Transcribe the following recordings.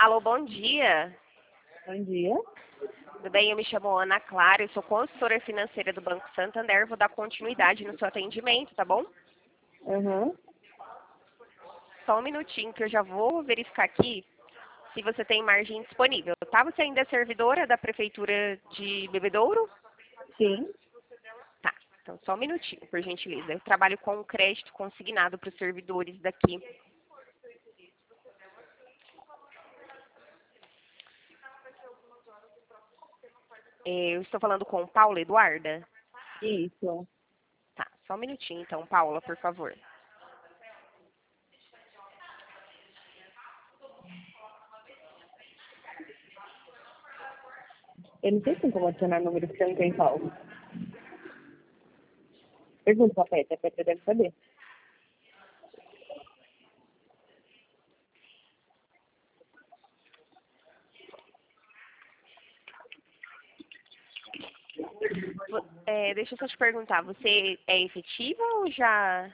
Alô, bom dia. Bom dia. Tudo bem? Eu me chamo Ana Clara, eu sou consultora financeira do Banco Santander. Vou dar continuidade no seu atendimento, tá bom? Uhum. Só um minutinho que eu já vou verificar aqui se você tem margem disponível, tá? Você ainda é servidora da Prefeitura de Bebedouro? Sim. Tá, então só um minutinho, por gentileza. Eu trabalho com crédito consignado para os servidores daqui. Eu estou falando com Paula Eduarda? Isso. Tá, só um minutinho então, Paula, por favor. Eu não sei se tem como adicionar número que você não tem salvo. Pergunta pra Petra, a Petra deve saber. Deixa eu só te perguntar, você é efetiva ou já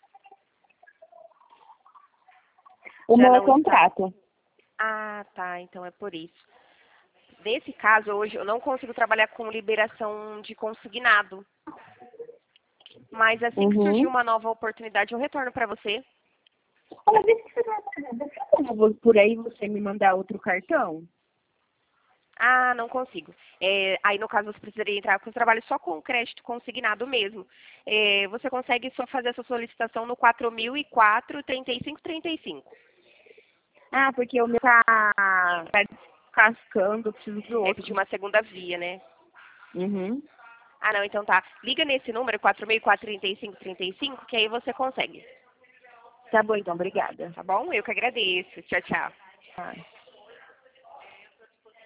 O já meu é não está? contrato. Ah, tá, então é por isso. Nesse caso, hoje eu não consigo trabalhar com liberação de consignado. Mas assim que surgir Uhum. uma nova oportunidade, eu retorno para você. Olha, deixa eu fazer uma pergunta. Tem como por aí você me mandar outro cartão? Ah, não consigo. Aí, no caso, você precisaria entrar com o trabalho só com crédito consignado mesmo. Você consegue só fazer essa solicitação no 4004-3535. Ah, porque o meu tá descascando, eu preciso do É pedir outro. uma segunda via, né? Uhum. Ah, não, então tá. Liga nesse número, 4004-3535, que aí você consegue. Tá bom, então, obrigada. Tá bom? Eu que agradeço. Tchau, tchau. Tá.